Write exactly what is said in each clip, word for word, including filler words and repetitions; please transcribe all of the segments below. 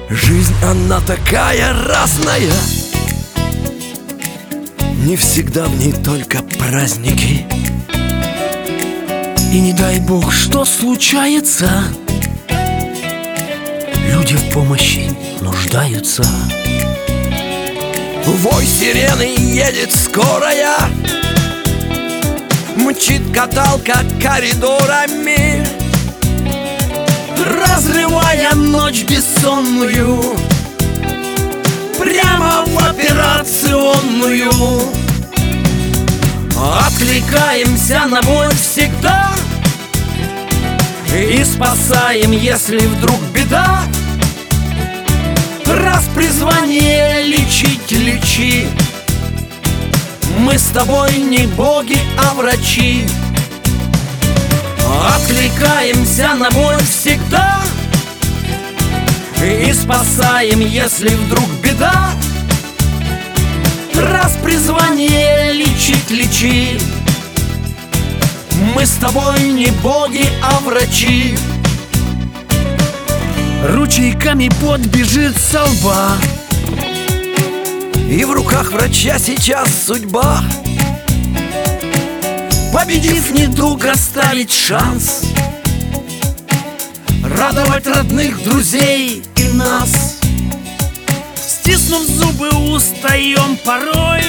Жизнь, она такая разная, не всегда в ней только праздники. И не дай бог, что случается, люди в помощи нуждаются. Вой сирены, едет скорая, мчит каталка коридорами, разрывая ночь бессонную прямо в операционную. Откликаемся на боль всегда и спасаем, если вдруг беда. Раз призвание лечить, лечи. Мы с тобой не боги, а врачи. Откликаемся на боль всегда и спасаем, если вдруг беда. Раз призвание лечить, лечи. Мы с тобой не боги, а врачи. Ручейками пот бежит со лба, и в руках врача сейчас судьба. Победив недуг, оставить шанс, радовать родных, друзей и нас. Стиснув зубы, устаем порой.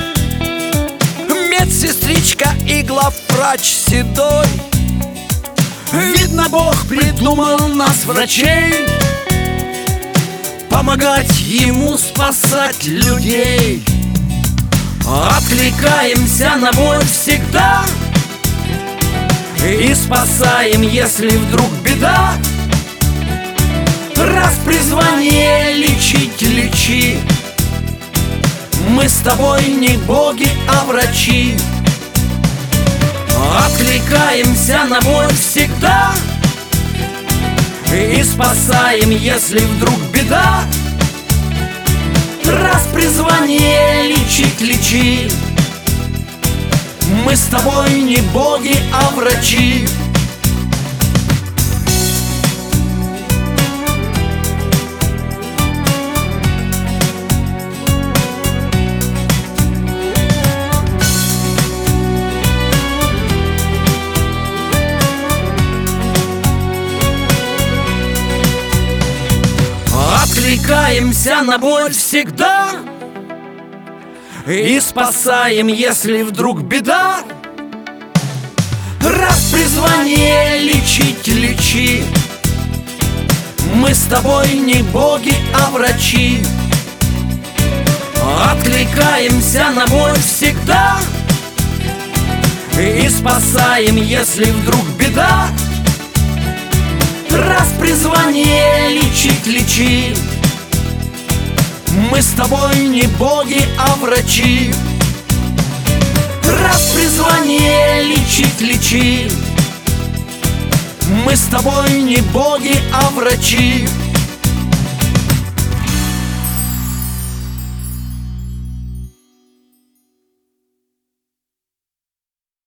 Медсестричка и главврач седой. Видно, Бог придумал нас, врачей, помогать ему спасать людей. Откликаемся на боль всегда и спасаем, если вдруг беда. Раз призвание лечить, лечи. Мы с тобой не боги, а врачи. Откликаемся на боль всегда и спасаем, если вдруг беда. Раз призвание лечить, лечи. Мы с тобой не боги, а врачи. Откликаемся на боль всегда и спасаем, если вдруг беда. Раз призвание лечить, лечи. Мы с тобой не боги, а врачи. Откликаемся на боль всегда и спасаем, если вдруг беда. Раз призвание лечить, лечи. Мы с тобой не боги, а врачи. Раз призвание лечить, лечи. Мы с тобой не боги, а врачи.